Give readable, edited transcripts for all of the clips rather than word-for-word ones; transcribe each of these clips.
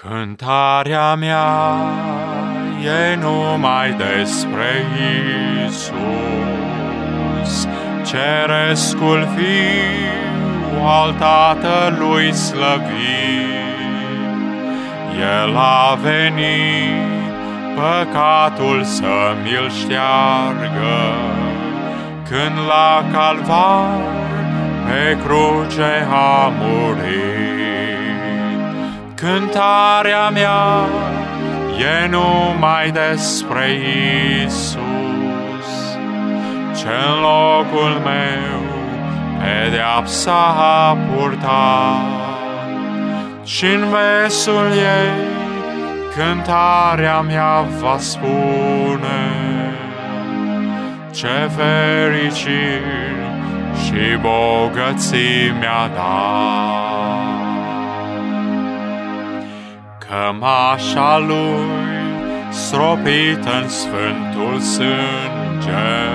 Cântarea mea e numai despre Iisus, Cerescul Fiu al Tatălui slăvit. El a venit păcatul să mi-l șteargă, când la Calvar pe cruce a murit. Cântarea mea e numai despre Iisus, ce-n locul meu pedeapsa a purtat. Și-n versul ei cântarea mea va spune, ce fericiri și bogății mi-a dat. Cămașa lui stropită în sfântul sânge,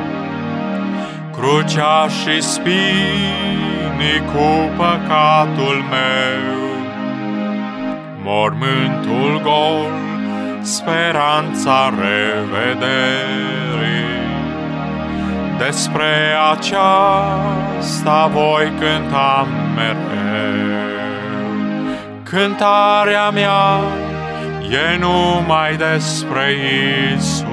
crucea și spinii cu păcatul meu, mormântul gol, speranța revederii. Despre aceasta voi cânta mereu. Cântarea mea e numai despre Iisus,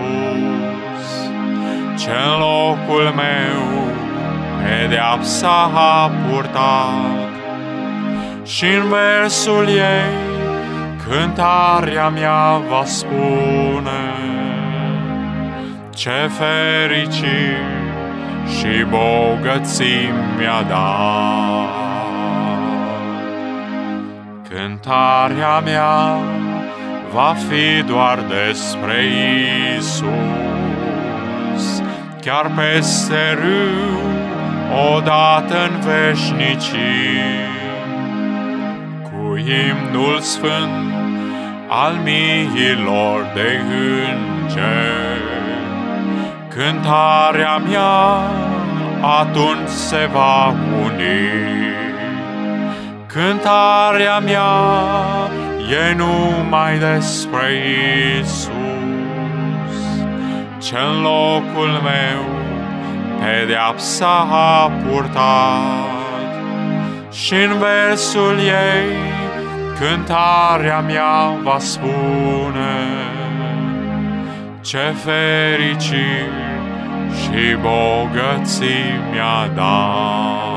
ce-n locul meu pedeapsa a purtat. Și-n versul ei cântarea mea va spune, ce fericiri și bogății mi-a dat. Cântarea mea va fi doar despre Iisus, chiar peste râu, odată în veșnicii, cu imnul sfânt al miilor de îngeri. Cântarea mea atunci se va uni. Cântarea mea e numai despre Iisus, ce-n locul meu pedeapsa a purtat. Și-n versul ei cântarea mea va spune, ce fericiri și bogății mi-a dat.